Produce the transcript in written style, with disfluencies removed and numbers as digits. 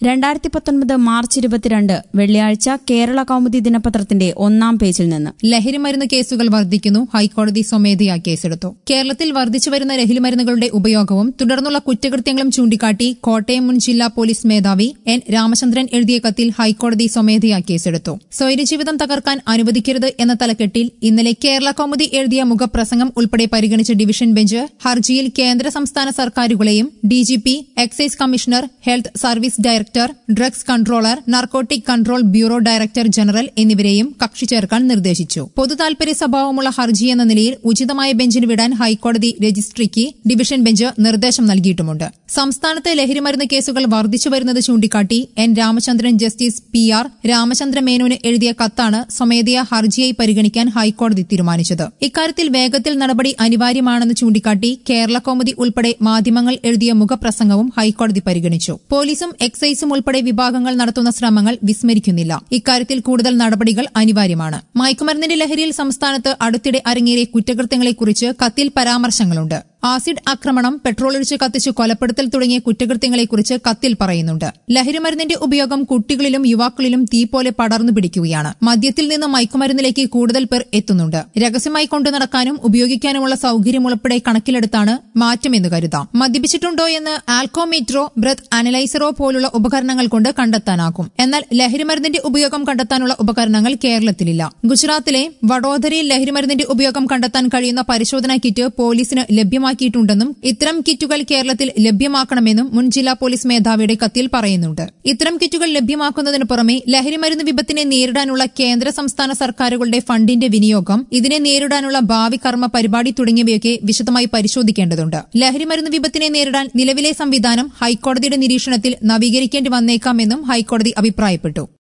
2019 March 22 വെള്ളിയാഴ്ച കേരള കൗമുദി ദിനപത്രത്തിന്റെ ഒന്നാം പേജിൽ നിന്ന്. ലഹരിമരുന്ന് കേസുകൾ വർദ്ധിക്കുന്നു. ഹൈക്കോടതി സ്വമേധയാ കേസെടുത്തു. കേരളത്തിൽ വർദ്ധിച്ചുവരുന്ന ലഹരിമരുന്നുകളുടെ ഉപയോഗവും തുടർന്നുള്ള കുറ്റകൃത്യങ്ങളും ചൂണ്ടിക്കാട്ടി കോട്ടയം മുൻ ജില്ലാ പോലീസ് മേധാവി എൻ രാമചന്ദ്രൻ എഴുതിയ കത്തിൽ ഹൈക്കോടതി സ്വമേധയാ കേസെടുത്തു. സ്വൈരജീവിതം തകർക്കാൻ അനുവദിക്കരുത് എന്ന തലക്കെട്ടിൽ ഇന്നലെ കേരള കൗമുദി എഴുതിയ മുഖപ്രസംഗം ഉൾപ്പെടെ പരിഗണിച്ച ഡിവിഷൻ ബെഞ്ച് ഹർജിയിൽ കേന്ദ്ര സംസ്ഥാന സർക്കാരുകളെയും DGP, excise commissioner, health service director, drugs controller, narcotic control bureau director general എന്നിവരെയും കക്ഷി ചേർക്കാൻ നിർദ്ദേശിച്ചു. പൊതുതാൽപര്യ സ്വഭാവമുള്ള ഹർജി എന്ന നിലയിൽ ഉചിതമായ ബെഞ്ചിന് വിടാൻ ഹൈക്കോടതി രജിസ്ട്രിക്ക് ഡിവിഷൻ ബെഞ്ച് നിർദ്ദേശം നൽകിയിട്ടുമുണ്ട്. സംസ്ഥാനത്ത് ലഹരിമരുന്ന് കേസുകൾ വർദ്ധിച്ചുവരുന്നത് ചൂണ്ടിക്കാട്ടി N Ramachandran justice PR Ramachandra മേനോന് എഴുതിയ കത്താണ് സ്വമേധയാ ഹർജിയായി പരിഗണിക്കാൻ ഹൈക്കോടതി തീരുമാനിച്ചത്. ഇക്കാര്യത്തിൽ വേഗത്തിൽ നടപടി അനിവാര്യമാണെന്ന് ചൂണ്ടിക്കാട്ടി കേരള കൗമുദി ഉൾപ്പെടെ മാധ്യമങ്ങൾ എഴുതിയ മുഖപ്രസംഗവും ഹൈക്കോടതി പരിഗണിച്ചു. പോലീസും എക്സൈസും ഉൾപ്പെടെ വിഭാഗങ്ങൾ നടത്തുന്ന ശ്രമങ്ങൾ വിസ്മരിക്കുന്നില്ല. ഇക്കാര്യത്തിൽ കൂടുതൽ നടപടികൾ അനിവാര്യമാണ്. മയക്കുമരുന്നിന്റെ ലഹരിയിൽ സംസ്ഥാനത്ത് അടുത്തിടെ അരങ്ങേറിയ കുറ്റകൃത്യങ്ങളെക്കുറിച്ച് കത്തിൽ പരാമർശങ്ങളുണ്ട്. ആസിഡ് ആക്രമണം, പെട്രോളൊഴിച്ച് കത്തിച്ച് കൊലപ്പെടുത്തൽ തുടങ്ങിയ കുറ്റകൃത്യങ്ങളെക്കുറിച്ച് കത്തിൽ പറയുന്നുണ്ട്. ലഹരിമരുന്നിന്റെ ഉപയോഗം കുട്ടികളിലും യുവാക്കളിലും തീ പോലെ പടർന്നു പിടിക്കുകയാണ്. മദ്യത്തിൽ നിന്ന് മയക്കുമരുന്നിലേക്ക് കൂടുതൽ പേർ എത്തുന്നുണ്ട്. രഹസ്യമായി കൊണ്ടു നടക്കാനും ഉപയോഗിക്കാനുമുള്ള സൌകര്യം ഉൾപ്പെടെ കണക്കിലെടുത്താണ് മാറ്റമെന്ന് കരുതാം. മദ്യപിച്ചിട്ടുണ്ടോ എന്ന് ആൽക്കോമീറ്ററോ ബ്രത്ത് അനലൈസറോ പോലുള്ള ഉപകരണങ്ങൾ കൊണ്ട് കണ്ടെത്താനാകും. എന്നാൽ ലഹരിമരുന്നിന്റെ ഉപയോഗം കണ്ടെത്താനുള്ള ഉപകരണങ്ങൾ കേരളത്തിലില്ല. ഗുജറാത്തിലെ വഡോദരയിൽ ലഹരിമരുന്നിന്റെ ഉപയോഗം കണ്ടെത്താൻ കഴിയുന്ന പരിശോധനാ കിറ്റ് പോലീസിന് ലഭ്യമാക്കിയിട്ടുണ്ടെന്നും ഇത്തരം കിറ്റുകൾ കേരളത്തിൽ ലഭ്യമാക്കണമെന്നും മുൻ ജില്ലാ പോലീസ് മേധാവിയുടെ കത്തിൽ പറയുന്നുണ്ട്. ഇത്തരം കിറ്റുകൾ ലഭ്യമാക്കുന്നതിന് പുറമെ ലഹരിമരുന്ന് വിപത്തിനെ നേരിടാനുള്ള കേന്ദ്ര സംസ്ഥാന സർക്കാരുകളുടെ ഫണ്ടിന്റെ വിനിയോഗം, ഇതിനെ നേരിടാനുള്ള ഭാവി കർമ്മ പരിപാടി തുടങ്ങിയവയൊക്കെ വിശദമായി പരിശോധിക്കേണ്ടതുണ്ട്. ലഹരിമരുന്ന് വിപത്തിനെ നേരിടാൻ നിലവിലെ സംവിധാനം ഹൈക്കോടതിയുടെ നിരീക്ഷണത്തിൽ നവീകരിക്കേണ്ടി വന്നേക്കാമെന്നും ഹൈക്കോടതി അഭിപ്രായപ്പെട്ടു.